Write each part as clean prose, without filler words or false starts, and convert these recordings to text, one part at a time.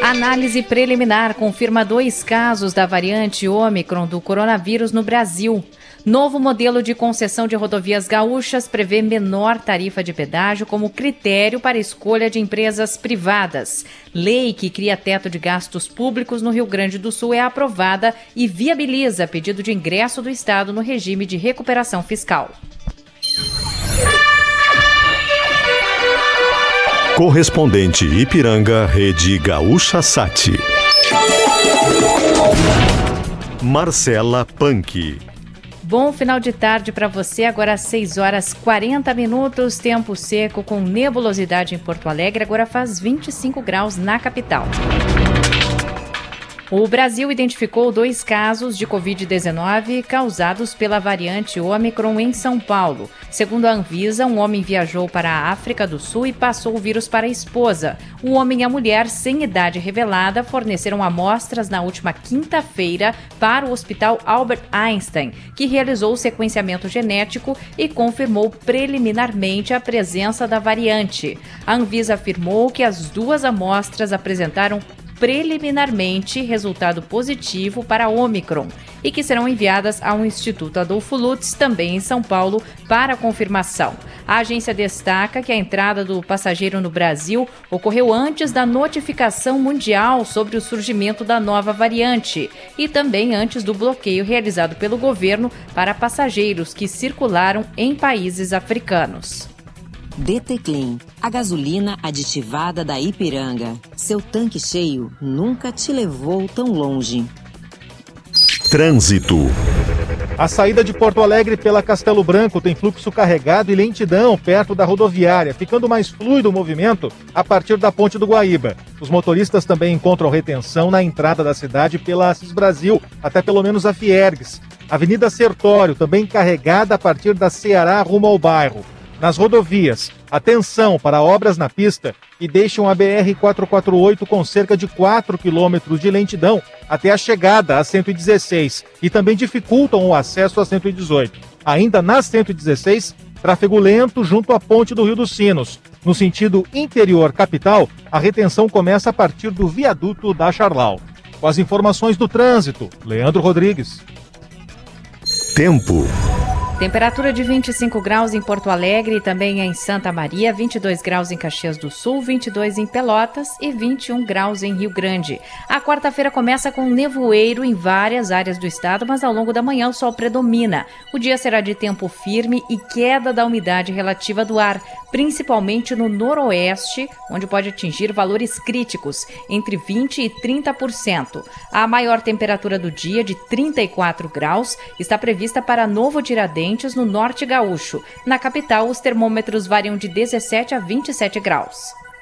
Análise preliminar confirma 2 casos da variante Ômicron do coronavírus no Brasil. Novo modelo de concessão de rodovias gaúchas prevê menor tarifa de pedágio como critério para escolha de empresas privadas. Lei que cria teto de gastos públicos no Rio Grande do Sul é aprovada e viabiliza pedido de ingresso do Estado no regime de recuperação fiscal. Correspondente Ipiranga, Rede Gaúcha Sat. Marcela Punk. Bom final de tarde para você, agora às 6h40, tempo seco com nebulosidade em Porto Alegre, agora faz 25 graus na capital. O Brasil identificou 2 casos de Covid-19 causados pela variante Ômicron em São Paulo. Segundo a Anvisa, um homem viajou para a África do Sul e passou o vírus para a esposa. O homem e a mulher, sem idade revelada, forneceram amostras na última quinta-feira para o Hospital Albert Einstein, que realizou o sequenciamento genético e confirmou preliminarmente a presença da variante. A Anvisa afirmou que as 2 amostras apresentaram preliminarmente resultado positivo para Ômicron e que serão enviadas ao Instituto Adolfo Lutz, também em São Paulo, para confirmação. A agência destaca que a entrada do passageiro no Brasil ocorreu antes da notificação mundial sobre o surgimento da nova variante e também antes do bloqueio realizado pelo governo para passageiros que circularam em países africanos. DT Clean, a gasolina aditivada da Ipiranga. Seu tanque cheio nunca te levou tão longe. Trânsito. A saída de Porto Alegre pela Castelo Branco tem fluxo carregado e lentidão perto da rodoviária, ficando mais fluido o movimento a partir da Ponte do Guaíba. Os motoristas também encontram retenção na entrada da cidade pela Assis Brasil, até pelo menos a Fiergues. Avenida Sertório, também carregada a partir da Ceará rumo ao bairro. Nas rodovias, atenção para obras na pista que deixam a BR-448 com cerca de 4 quilômetros de lentidão até a chegada à 116 e também dificultam o acesso à 118. Ainda na 116, tráfego lento junto à ponte do Rio dos Sinos. No sentido interior capital, a retenção começa a partir do viaduto da Charlau. Com as informações do trânsito, Leandro Rodrigues. Tempo. Temperatura de 25 graus em Porto Alegre e também em Santa Maria, 22 graus em Caxias do Sul, 22 em Pelotas e 21 graus em Rio Grande. A quarta-feira começa com nevoeiro em várias áreas do estado, mas ao longo da manhã o sol predomina. O dia será de tempo firme e queda da umidade relativa do ar, principalmente no noroeste, onde pode atingir valores críticos, entre 20% e 30%. A maior temperatura do dia, de 34 graus, está prevista para Novo Tiradentes, no norte gaúcho. Na capital, os termômetros variam de 17 a 27 graus.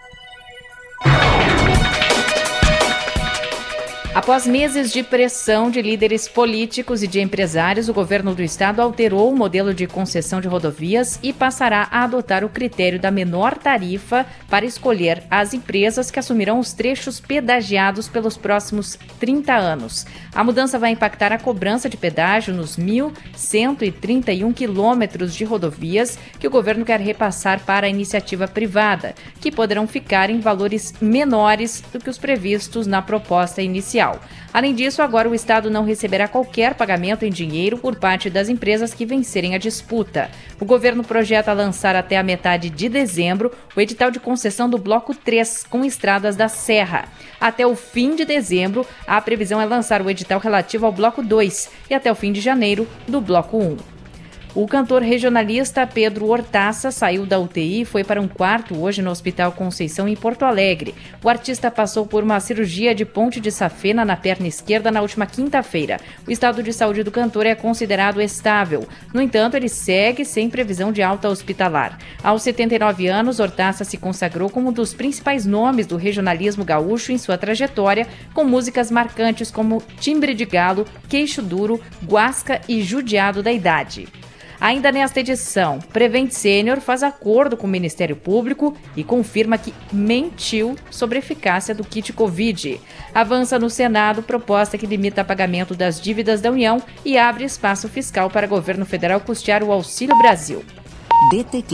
Após meses de pressão de líderes políticos e de empresários, o governo do estado alterou o modelo de concessão de rodovias e passará a adotar o critério da menor tarifa para escolher as empresas que assumirão os trechos pedagiados pelos próximos 30 anos. A mudança vai impactar a cobrança de pedágio nos 1.131 quilômetros de rodovias que o governo quer repassar para a iniciativa privada, que poderão ficar em valores menores do que os previstos na proposta inicial. Além disso, agora o Estado não receberá qualquer pagamento em dinheiro por parte das empresas que vencerem a disputa. O governo projeta lançar até a metade de dezembro o edital de concessão do Bloco 3, com estradas da Serra. Até o fim de dezembro, a previsão é lançar o edital relativo ao Bloco 2 e até o fim de janeiro do Bloco 1. O cantor regionalista Pedro Hortaça saiu da UTI e foi para um quarto hoje no Hospital Conceição, em Porto Alegre. O artista passou por uma cirurgia de ponte de safena na perna esquerda na última quinta-feira. O estado de saúde do cantor é considerado estável. No entanto, ele segue sem previsão de alta hospitalar. Aos 79 anos, Hortaça se consagrou como um dos principais nomes do regionalismo gaúcho em sua trajetória, com músicas marcantes como Timbre de Galo, Queixo Duro, Guasca e Judiado da Idade. Ainda nesta edição, Prevent Senior faz acordo com o Ministério Público e confirma que mentiu sobre a eficácia do kit Covid. Avança no Senado proposta que limita o pagamento das dívidas da União e abre espaço fiscal para o governo federal custear o Auxílio Brasil. DT Clean,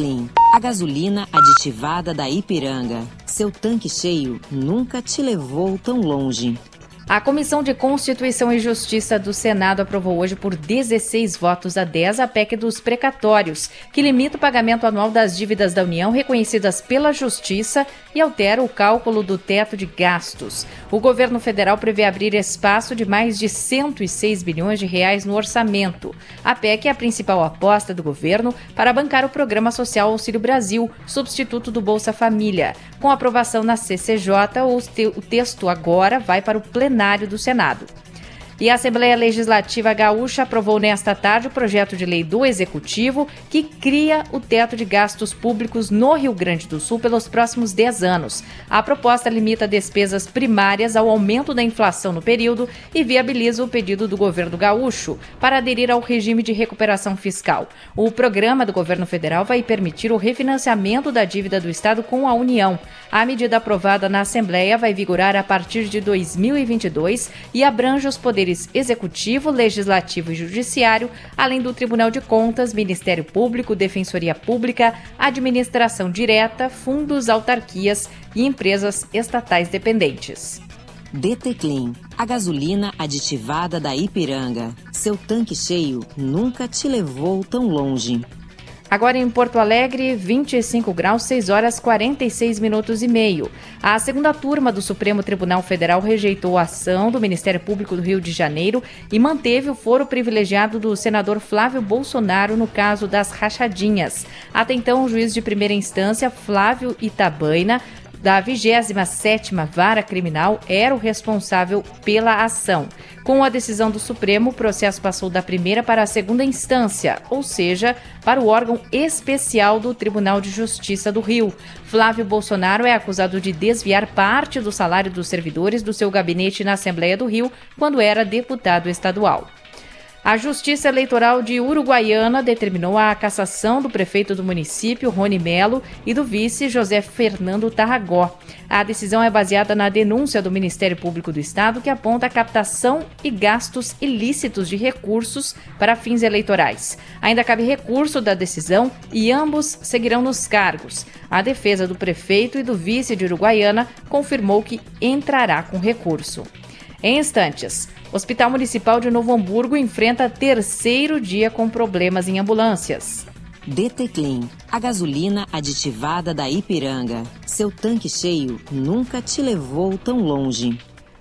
A gasolina aditivada da Ipiranga. Seu tanque cheio nunca te levou tão longe. A Comissão de Constituição e Justiça do Senado aprovou hoje por 16 votos a 10 a PEC dos precatórios, que limita o pagamento anual das dívidas da União reconhecidas pela Justiça e altera o cálculo do teto de gastos. O governo federal prevê abrir espaço de mais de 106 bilhões de reais no orçamento. A PEC é a principal aposta do governo para bancar o Programa Social Auxílio Brasil, substituto do Bolsa Família. Com aprovação na CCJ, o texto agora vai para o plenário do Senado. E a Assembleia Legislativa Gaúcha aprovou nesta tarde o projeto de lei do Executivo que cria o teto de gastos públicos no Rio Grande do Sul pelos próximos 10 anos. A proposta limita despesas primárias ao aumento da inflação no período e viabiliza o pedido do governo gaúcho para aderir ao regime de recuperação fiscal. O programa do governo federal vai permitir o refinanciamento da dívida do Estado com a União. A medida aprovada na Assembleia vai vigorar a partir de 2022 e abrange os poderes Executivo, Legislativo e Judiciário, além do Tribunal de Contas, Ministério Público, Defensoria Pública, Administração Direta, fundos, autarquias e empresas estatais dependentes. DT Clean, a gasolina aditivada da Ipiranga. Seu tanque cheio nunca te levou tão longe. Agora em Porto Alegre, 25 graus, 6 horas 46 minutos e meio. A segunda turma do Supremo Tribunal Federal rejeitou a ação do Ministério Público do Rio de Janeiro e manteve o foro privilegiado do senador Flávio Bolsonaro no caso das rachadinhas. Até então, o juiz de primeira instância, Flávio Itabaina, da 27ª Vara Criminal, era o responsável pela ação. Com a decisão do Supremo, o processo passou da primeira para a segunda instância, ou seja, para o órgão especial do Tribunal de Justiça do Rio. Flávio Bolsonaro é acusado de desviar parte do salário dos servidores do seu gabinete na Assembleia do Rio, quando era deputado estadual. A Justiça Eleitoral de Uruguaiana determinou a cassação do prefeito do município, Rony Melo, e do vice, José Fernando Tarragó. A decisão é baseada na denúncia do Ministério Público do Estado, que aponta a captação e gastos ilícitos de recursos para fins eleitorais. Ainda cabe recurso da decisão e ambos seguirão nos cargos. A defesa do prefeito e do vice de Uruguaiana confirmou que entrará com recurso. Em instantes, o Hospital Municipal de Novo Hamburgo enfrenta terceiro dia com problemas em ambulâncias. DT Clean, a gasolina aditivada da Ipiranga. Seu tanque cheio nunca te levou tão longe.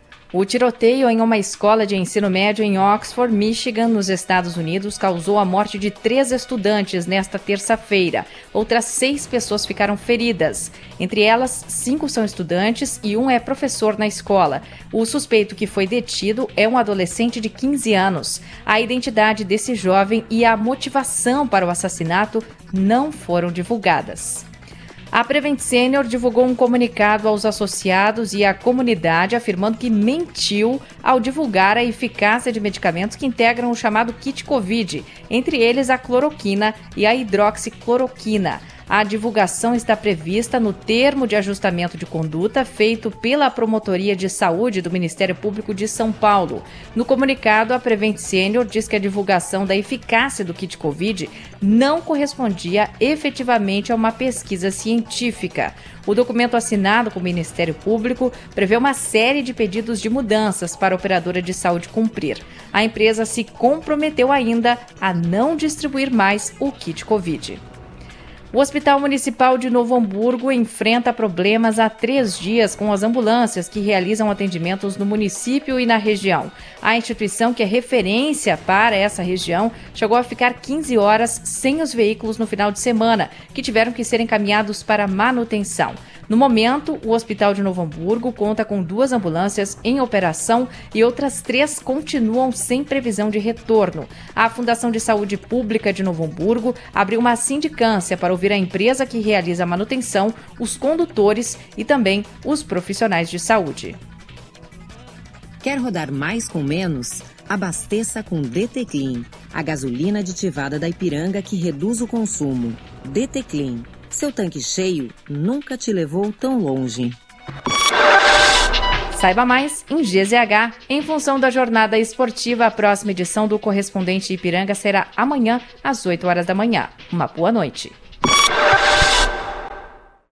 O tiroteio em uma escola de ensino médio em Oxford, Michigan, nos Estados Unidos, causou a morte de 3 estudantes nesta terça-feira. Outras 6 pessoas ficaram feridas. Entre elas, 5 são estudantes e 1 é professor na escola. O suspeito que foi detido é um adolescente de 15 anos. A identidade desse jovem e a motivação para o assassinato não foram divulgadas. A Prevent Senior divulgou um comunicado aos associados e à comunidade afirmando que mentiu ao divulgar a eficácia de medicamentos que integram o chamado kit Covid, entre eles a cloroquina e a hidroxicloroquina. A divulgação está prevista no termo de ajustamento de conduta feito pela Promotoria de Saúde do Ministério Público de São Paulo. No comunicado, a Prevent Senior diz que a divulgação da eficácia do kit Covid não correspondia efetivamente a uma pesquisa científica. O documento assinado com o Ministério Público prevê uma série de pedidos de mudanças para a operadora de saúde cumprir. A empresa se comprometeu ainda a não distribuir mais o kit Covid. O Hospital Municipal de Novo Hamburgo enfrenta problemas há 3 dias com as ambulâncias que realizam atendimentos no município e na região. A instituição, que é referência para essa região, chegou a ficar 15 horas sem os veículos no final de semana, que tiveram que ser encaminhados para manutenção. No momento, o Hospital de Novo Hamburgo conta com 2 ambulâncias em operação e outras 3 continuam sem previsão de retorno. A Fundação de Saúde Pública de Novo Hamburgo abriu uma sindicância para ouvir a empresa que realiza a manutenção, os condutores e também os profissionais de saúde. Quer rodar mais com menos? Abasteça com DT Clean, a gasolina aditivada da Ipiranga que reduz o consumo. DT Clean. Seu tanque cheio nunca te levou tão longe. Saiba mais em GZH. Em função da jornada esportiva, a próxima edição do Correspondente Ipiranga será amanhã, às 8 horas da manhã. Uma boa noite.